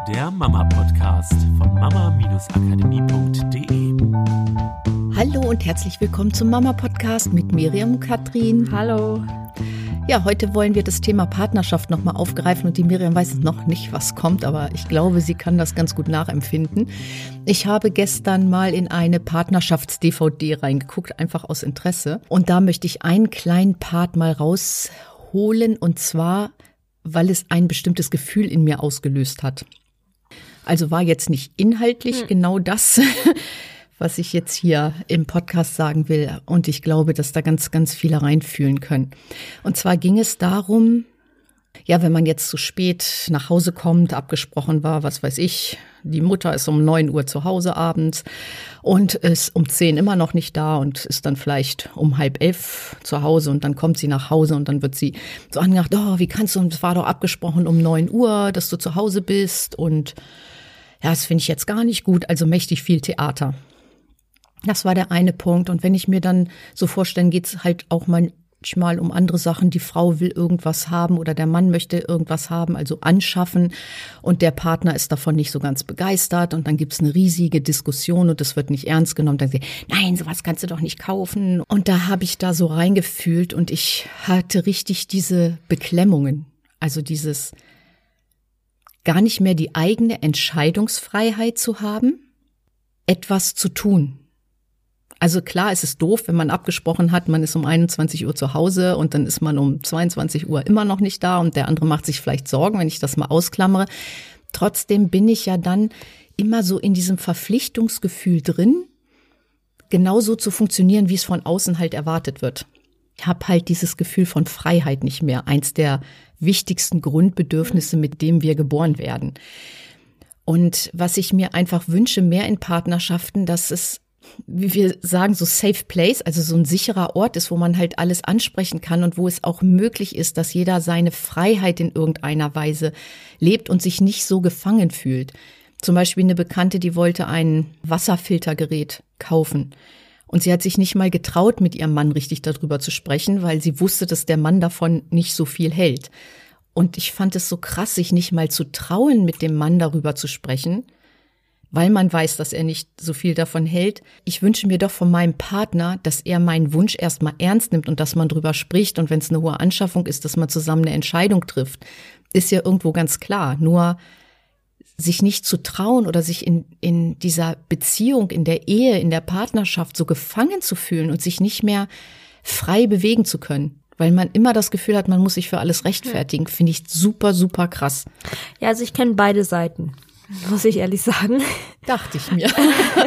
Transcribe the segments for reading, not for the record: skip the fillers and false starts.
der Mama-Podcast von mama-akademie.de. Hallo und herzlich willkommen zum Mama-Podcast mit Miriam und Katrin. Hallo. Ja, heute wollen wir das Thema Partnerschaft nochmal aufgreifen und die Miriam weiß noch nicht, was kommt, aber ich glaube, sie kann das ganz gut nachempfinden. Ich habe gestern mal in eine Partnerschafts-DVD reingeguckt, einfach aus Interesse. Und da möchte ich einen kleinen Part mal rausholen und zwar, weil es ein bestimmtes Gefühl in mir ausgelöst hat. Also war jetzt nicht inhaltlich genau das, was ich jetzt hier im Podcast sagen will. Und ich glaube, dass da ganz, ganz viele reinfühlen können. Und zwar ging es darum, ja, wenn man jetzt zu spät nach Hause kommt, abgesprochen war, was weiß ich, die Mutter ist um 9 Uhr zu Hause abends und ist um 10 immer noch nicht da und ist dann vielleicht um 10:30 zu Hause und dann kommt sie nach Hause und dann wird sie so angedacht, oh, wie kannst du, und es war doch abgesprochen um 9 Uhr, dass du zu Hause bist und ja, das finde ich jetzt gar nicht gut, also mächtig viel Theater. Das war der eine Punkt. Und wenn ich mir dann so vorstelle, geht es halt auch manchmal um andere Sachen. Die Frau will irgendwas haben oder der Mann möchte irgendwas haben, also anschaffen. Und der Partner ist davon nicht so ganz begeistert. Und dann gibt es eine riesige Diskussion und das wird nicht ernst genommen. Dann sagt sie, nein, sowas kannst du doch nicht kaufen. Und da habe ich da so reingefühlt und ich hatte richtig diese Beklemmungen. Also dieses gar nicht mehr die eigene Entscheidungsfreiheit zu haben, etwas zu tun. Also klar, es ist doof, wenn man abgesprochen hat, man ist um 21 Uhr zu Hause und dann ist man um 22 Uhr immer noch nicht da und der andere macht sich vielleicht Sorgen, wenn ich das mal ausklammere. Trotzdem bin ich ja dann immer so in diesem Verpflichtungsgefühl drin, genauso zu funktionieren, wie es von außen halt erwartet wird. Ich habe halt dieses Gefühl von Freiheit nicht mehr, eins der wichtigsten Grundbedürfnisse, mit dem wir geboren werden. Und was ich mir einfach wünsche, mehr in Partnerschaften, dass es, wie wir sagen, so safe place, also so ein sicherer Ort ist, wo man halt alles ansprechen kann und wo es auch möglich ist, dass jeder seine Freiheit in irgendeiner Weise lebt und sich nicht so gefangen fühlt. Zum Beispiel eine Bekannte, die wollte ein Wasserfiltergerät kaufen. Und sie hat sich nicht mal getraut, mit ihrem Mann richtig darüber zu sprechen, weil sie wusste, dass der Mann davon nicht so viel hält. Und ich fand es so krass, sich nicht mal zu trauen, mit dem Mann darüber zu sprechen, weil man weiß, dass er nicht so viel davon hält. Ich wünsche mir doch von meinem Partner, dass er meinen Wunsch erstmal ernst nimmt und dass man drüber spricht. Und wenn es eine hohe Anschaffung ist, dass man zusammen eine Entscheidung trifft, ist ja irgendwo ganz klar. Nur sich nicht zu trauen oder sich in dieser Beziehung, in der Ehe, in der Partnerschaft so gefangen zu fühlen und sich nicht mehr frei bewegen zu können. Weil man immer das Gefühl hat, man muss sich für alles rechtfertigen, finde ich super, super krass. Ja, also ich kenne beide Seiten, muss ich ehrlich sagen. Dachte ich mir.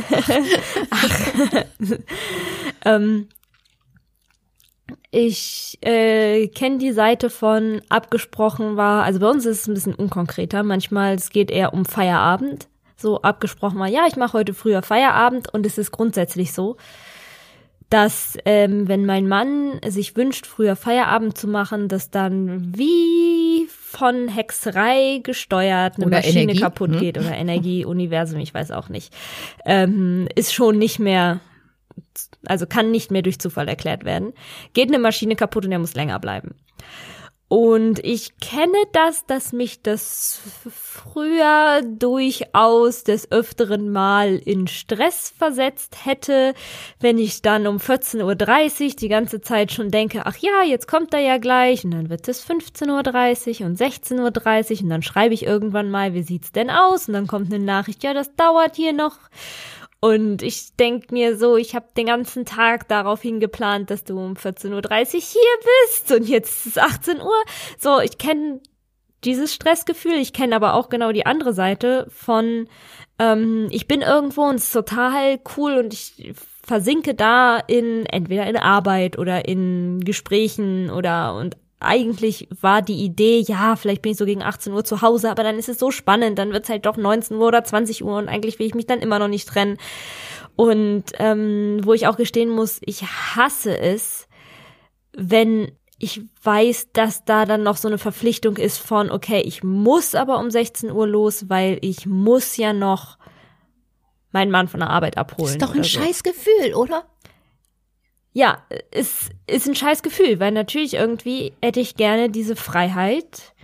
Ich kenne die Seite von abgesprochen war, also bei uns ist es ein bisschen unkonkreter, manchmal es geht eher um Feierabend, so abgesprochen war, ja, ich mache heute früher Feierabend und es ist grundsätzlich so, dass wenn mein Mann sich wünscht, früher Feierabend zu machen, dass dann wie von Hexerei gesteuert eine oder Maschine Energie kaputt geht oder Energie, Universum, ich weiß auch nicht, ist schon nicht mehr, also kann nicht mehr durch Zufall erklärt werden. Geht eine Maschine kaputt und er muss länger bleiben. Und ich kenne das, dass mich das früher durchaus des öfteren Mal in Stress versetzt hätte, wenn ich dann um 14:30 Uhr die ganze Zeit schon denke, ach ja, jetzt kommt er ja gleich und dann wird es 15:30 Uhr und 16:30 Uhr und dann schreibe ich irgendwann mal, wie sieht's denn aus? Und dann kommt eine Nachricht, ja, das dauert hier noch. Und ich denke mir so, ich habe den ganzen Tag darauf hingeplant, dass du um 14:30 Uhr hier bist und jetzt ist es 18 Uhr. So, ich kenne dieses Stressgefühl, ich kenne aber auch genau die andere Seite von, ich bin irgendwo und es ist total cool und ich versinke da entweder in Arbeit oder in Gesprächen und eigentlich war die Idee, ja, vielleicht bin ich so gegen 18 Uhr zu Hause, aber dann ist es so spannend, dann wird es halt doch 19 Uhr oder 20 Uhr und eigentlich will ich mich dann immer noch nicht trennen. Und wo ich auch gestehen muss, ich hasse es, wenn ich weiß, dass da dann noch so eine Verpflichtung ist von, okay, ich muss aber um 16 Uhr los, weil ich muss ja noch meinen Mann von der Arbeit abholen. Ist doch ein Scheißgefühl, oder? Ja, es ist ein scheiß Gefühl, weil natürlich irgendwie hätte ich gerne diese Freiheit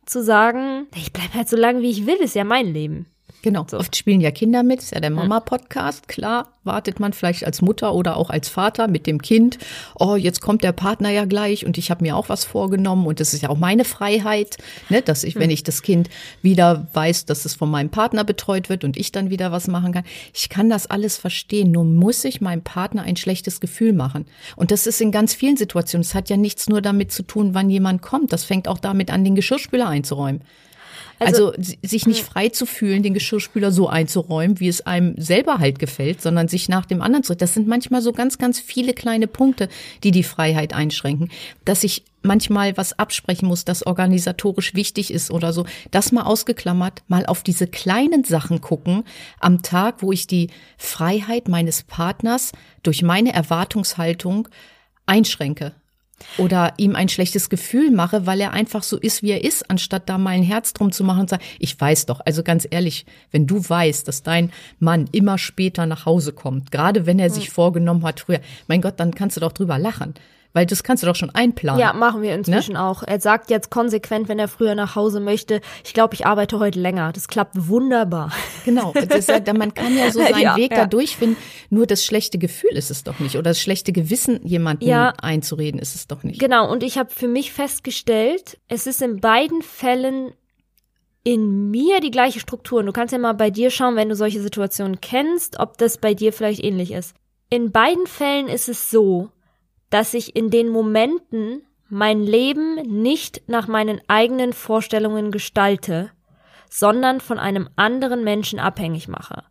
zu sagen, ich bleibe halt so lange, wie ich will, ist ja mein Leben. Genau, so. Oft spielen ja Kinder mit, ist ja der Mama-Podcast. Klar, wartet man vielleicht als Mutter oder auch als Vater mit dem Kind. Oh, jetzt kommt der Partner ja gleich und ich habe mir auch was vorgenommen und das ist ja auch meine Freiheit, ne, dass ich, wenn ich das Kind wieder weiß, dass es von meinem Partner betreut wird und ich dann wieder was machen kann. Ich kann das alles verstehen, nur muss ich meinem Partner ein schlechtes Gefühl machen. Und das ist in ganz vielen Situationen. Es hat ja nichts nur damit zu tun, wann jemand kommt. Das fängt auch damit an, den Geschirrspüler einzuräumen. Also sich nicht frei zu fühlen, den Geschirrspüler so einzuräumen, wie es einem selber halt gefällt, sondern sich nach dem anderen zu. Das sind manchmal so ganz, ganz viele kleine Punkte, die die Freiheit einschränken. Dass ich manchmal was absprechen muss, das organisatorisch wichtig ist oder so. Das mal ausgeklammert, mal auf diese kleinen Sachen gucken am Tag, wo ich die Freiheit meines Partners durch meine Erwartungshaltung einschränke. Oder ihm ein schlechtes Gefühl mache, weil er einfach so ist, wie er ist, anstatt da mal ein Herz drum zu machen und sagen, ich weiß doch, also ganz ehrlich, wenn du weißt, dass dein Mann immer später nach Hause kommt, gerade wenn er sich vorgenommen hat früher, mein Gott, dann kannst du doch drüber lachen. Weil das kannst du doch schon einplanen. Ja, machen wir inzwischen auch. Er sagt jetzt konsequent, wenn er früher nach Hause möchte, ich glaube, ich arbeite heute länger. Das klappt wunderbar. Genau, man kann ja so seinen Weg da durchfinden. Nur das schlechte Gefühl ist es doch nicht. Oder das schlechte Gewissen, jemanden einzureden, ist es doch nicht. Genau, und ich habe für mich festgestellt, es ist in beiden Fällen in mir die gleiche Struktur. Und du kannst ja mal bei dir schauen, wenn du solche Situationen kennst, ob das bei dir vielleicht ähnlich ist. In beiden Fällen ist es so, dass ich in den Momenten mein Leben nicht nach meinen eigenen Vorstellungen gestalte, sondern von einem anderen Menschen abhängig mache.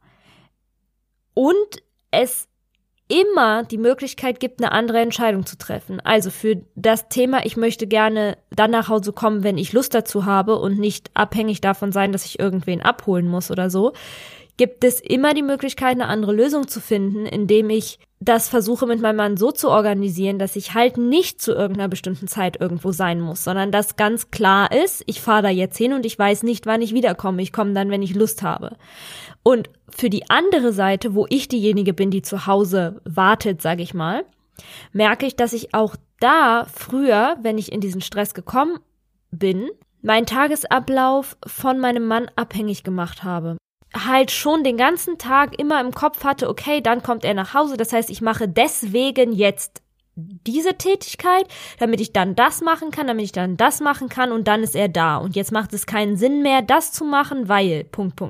Und es immer die Möglichkeit gibt, eine andere Entscheidung zu treffen. Also für das Thema, ich möchte gerne dann nach Hause kommen, wenn ich Lust dazu habe und nicht abhängig davon sein, dass ich irgendwen abholen muss oder so, gibt es immer die Möglichkeit, eine andere Lösung zu finden, indem ich das versuche mit meinem Mann so zu organisieren, dass ich halt nicht zu irgendeiner bestimmten Zeit irgendwo sein muss, sondern dass ganz klar ist, ich fahre da jetzt hin und ich weiß nicht, wann ich wiederkomme. Ich komme dann, wenn ich Lust habe. Und für die andere Seite, wo ich diejenige bin, die zu Hause wartet, sage ich mal, merke ich, dass ich auch da früher, wenn ich in diesen Stress gekommen bin, meinen Tagesablauf von meinem Mann abhängig gemacht habe. Halt schon den ganzen Tag immer im Kopf hatte, okay, dann kommt er nach Hause, das heißt, ich mache deswegen jetzt diese Tätigkeit, damit ich dann das machen kann, und dann ist er da und jetzt macht es keinen Sinn mehr, das zu machen, weil, ...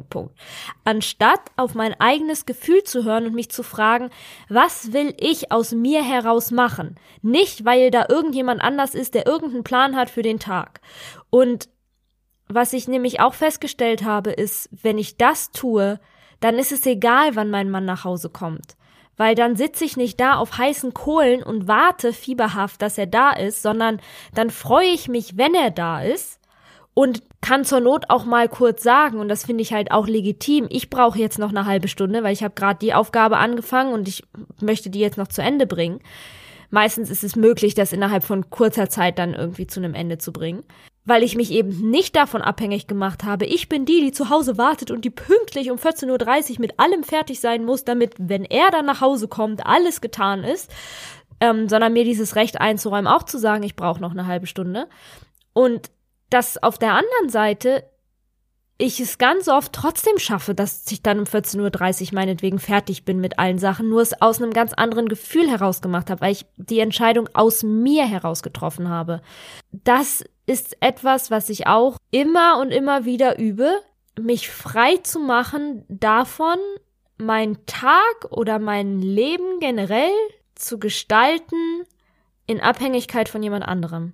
Anstatt auf mein eigenes Gefühl zu hören und mich zu fragen, was will ich aus mir heraus machen? Nicht, weil da irgendjemand anders ist, der irgendeinen Plan hat für den Tag. Und was ich nämlich auch festgestellt habe, ist, wenn ich das tue, dann ist es egal, wann mein Mann nach Hause kommt. Weil dann sitze ich nicht da auf heißen Kohlen und warte fieberhaft, dass er da ist, sondern dann freue ich mich, wenn er da ist und kann zur Not auch mal kurz sagen, und das finde ich halt auch legitim, ich brauche jetzt noch eine halbe Stunde, weil ich habe gerade die Aufgabe angefangen und ich möchte die jetzt noch zu Ende bringen. Meistens ist es möglich, das innerhalb von kurzer Zeit dann irgendwie zu einem Ende zu bringen. Weil ich mich eben nicht davon abhängig gemacht habe, ich bin die zu Hause wartet und die pünktlich um 14:30 Uhr mit allem fertig sein muss, damit, wenn er dann nach Hause kommt, alles getan ist, sondern mir dieses Recht einzuräumen, auch zu sagen, ich brauche noch eine halbe Stunde. Und dass auf der anderen Seite ich es ganz oft trotzdem schaffe, dass ich dann um 14:30 Uhr meinetwegen fertig bin mit allen Sachen, nur es aus einem ganz anderen Gefühl heraus gemacht habe, weil ich die Entscheidung aus mir heraus getroffen habe. Das ist etwas, was ich auch immer und immer wieder übe, mich frei zu machen davon, meinen Tag oder mein Leben generell zu gestalten in Abhängigkeit von jemand anderem.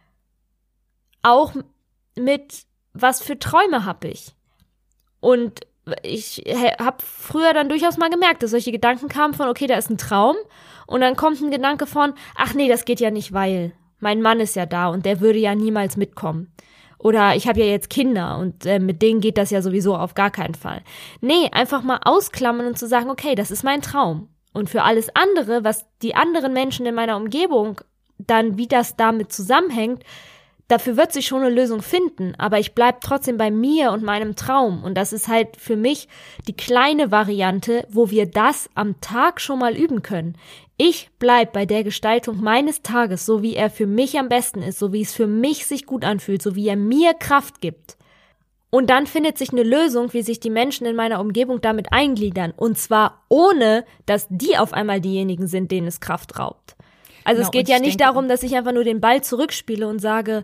Auch mit was für Träume habe ich? Und ich habe früher dann durchaus mal gemerkt, dass solche Gedanken kamen von, okay, da ist ein Traum und dann kommt ein Gedanke von, ach nee, das geht ja nicht, weil mein Mann ist ja da und der würde ja niemals mitkommen. Oder ich habe ja jetzt Kinder und mit denen geht das ja sowieso auf gar keinen Fall. Nee, einfach mal ausklammern und zu sagen, okay, das ist mein Traum. Und für alles andere, was die anderen Menschen in meiner Umgebung dann, wie das damit zusammenhängt, dafür wird sich schon eine Lösung finden, aber ich bleib trotzdem bei mir und meinem Traum. Und das ist halt für mich die kleine Variante, wo wir das am Tag schon mal üben können. Ich bleib bei der Gestaltung meines Tages, so wie er für mich am besten ist, so wie es für mich sich gut anfühlt, so wie er mir Kraft gibt. Und dann findet sich eine Lösung, wie sich die Menschen in meiner Umgebung damit eingliedern. Und zwar ohne, dass die auf einmal diejenigen sind, denen es Kraft raubt. Also es geht ja nicht darum, dass ich einfach nur den Ball zurückspiele und sage,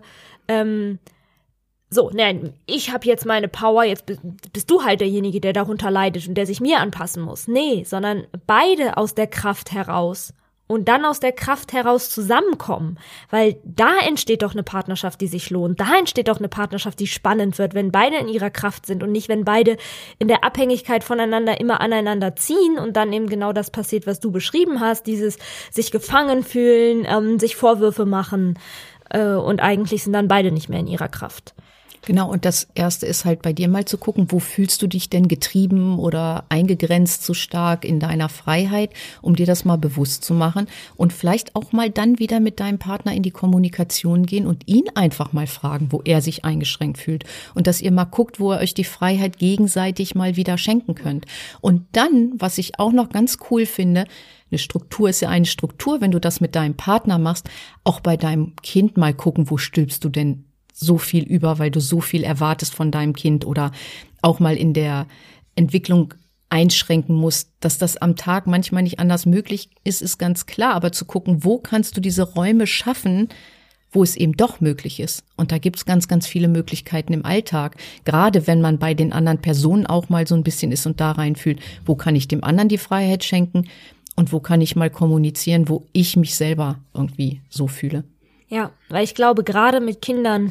ich habe jetzt meine Power, jetzt bist du halt derjenige, der darunter leidet und der sich mir anpassen muss. Nee, sondern beide aus der Kraft heraus und dann aus der Kraft heraus zusammenkommen. Weil da entsteht doch eine Partnerschaft, die sich lohnt. Da entsteht doch eine Partnerschaft, die spannend wird, wenn beide in ihrer Kraft sind und nicht, wenn beide in der Abhängigkeit voneinander immer aneinander ziehen und dann eben genau das passiert, was du beschrieben hast, dieses sich gefangen fühlen, sich Vorwürfe machen und eigentlich sind dann beide nicht mehr in ihrer Kraft. Genau, und das Erste ist halt bei dir mal zu gucken, wo fühlst du dich denn getrieben oder eingegrenzt so stark in deiner Freiheit, um dir das mal bewusst zu machen und vielleicht auch mal dann wieder mit deinem Partner in die Kommunikation gehen und ihn einfach mal fragen, wo er sich eingeschränkt fühlt und dass ihr mal guckt, wo ihr euch die Freiheit gegenseitig mal wieder schenken könnt. Und dann, was ich auch noch ganz cool finde, eine Struktur ist ja eine Struktur, wenn du das mit deinem Partner machst, auch bei deinem Kind mal gucken, wo stülpst du denn so viel über, weil du so viel erwartest von deinem Kind oder auch mal in der Entwicklung einschränken musst, dass das am Tag manchmal nicht anders möglich ist ganz klar. Aber zu gucken, wo kannst du diese Räume schaffen, wo es eben doch möglich ist. Und da gibt's ganz, ganz viele Möglichkeiten im Alltag. Gerade wenn man bei den anderen Personen auch mal so ein bisschen ist und da reinfühlt, wo kann ich dem anderen die Freiheit schenken und wo kann ich mal kommunizieren, wo ich mich selber irgendwie so fühle. Ja, weil ich glaube, gerade mit Kindern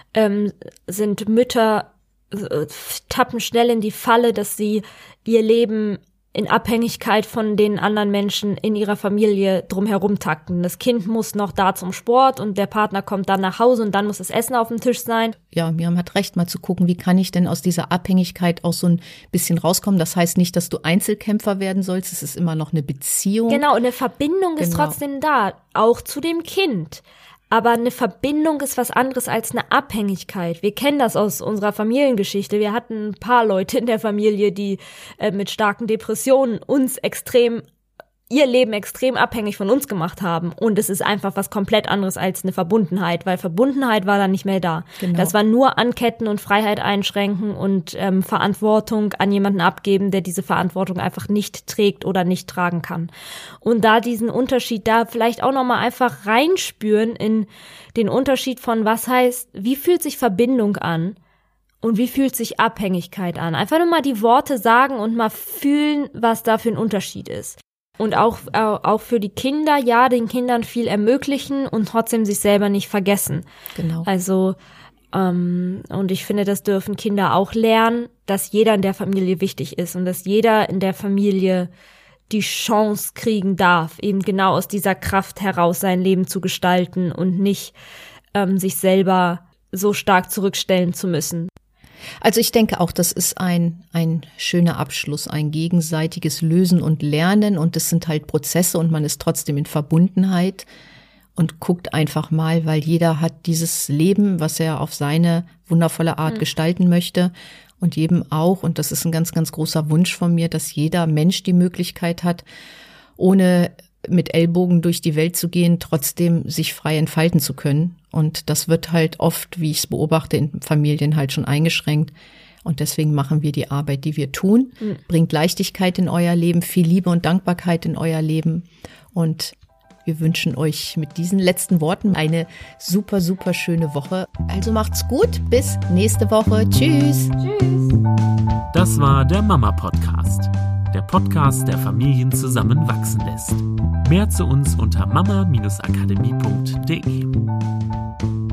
sind Mütter, tappen schnell in die Falle, dass sie ihr Leben in Abhängigkeit von den anderen Menschen in ihrer Familie drumherum takten. Das Kind muss noch da zum Sport und der Partner kommt dann nach Hause und dann muss das Essen auf dem Tisch sein. Ja, Miriam hat recht, mal zu gucken, wie kann ich denn aus dieser Abhängigkeit auch so ein bisschen rauskommen. Das heißt nicht, dass du Einzelkämpfer werden sollst, es ist immer noch eine Beziehung. Genau, und eine Verbindung ist trotzdem da, auch zu dem Kind. Aber eine Verbindung ist was anderes als eine Abhängigkeit. Wir kennen das aus unserer Familiengeschichte. Wir hatten ein paar Leute in der Familie, die mit starken Depressionen ihr Leben extrem abhängig von uns gemacht haben. Und es ist einfach was komplett anderes als eine Verbundenheit, weil Verbundenheit war dann nicht mehr da. Genau. Das war nur anketten und Freiheit einschränken und Verantwortung an jemanden abgeben, der diese Verantwortung einfach nicht trägt oder nicht tragen kann. Und da diesen Unterschied da vielleicht auch nochmal einfach reinspüren in den Unterschied von was heißt, wie fühlt sich Verbindung an? Und wie fühlt sich Abhängigkeit an? Einfach nur mal die Worte sagen und mal fühlen, was da für ein Unterschied ist. Und auch für die Kinder, ja, den Kindern viel ermöglichen und trotzdem sich selber nicht vergessen. Genau. Also, und ich finde, das dürfen Kinder auch lernen, dass jeder in der Familie wichtig ist und dass jeder in der Familie die Chance kriegen darf, eben genau aus dieser Kraft heraus sein Leben zu gestalten und nicht sich selber so stark zurückstellen zu müssen. Also ich denke auch, das ist ein schöner Abschluss, ein gegenseitiges Lösen und Lernen und das sind halt Prozesse und man ist trotzdem in Verbundenheit und guckt einfach mal, weil jeder hat dieses Leben, was er auf seine wundervolle Art gestalten möchte und jedem auch, und das ist ein ganz, ganz großer Wunsch von mir, dass jeder Mensch die Möglichkeit hat, ohne mit Ellbogen durch die Welt zu gehen, trotzdem sich frei entfalten zu können. Und das wird halt oft, wie ich es beobachte, in Familien halt schon eingeschränkt. Und deswegen machen wir die Arbeit, die wir tun. Bringt Leichtigkeit in euer Leben, viel Liebe und Dankbarkeit in euer Leben. Und wir wünschen euch mit diesen letzten Worten eine super, super schöne Woche. Also macht's gut, bis nächste Woche. Tschüss. Tschüss. Das war der Mama-Podcast. Der Podcast, der Familien zusammenwachsen lässt. Mehr zu uns unter mama-akademie.de.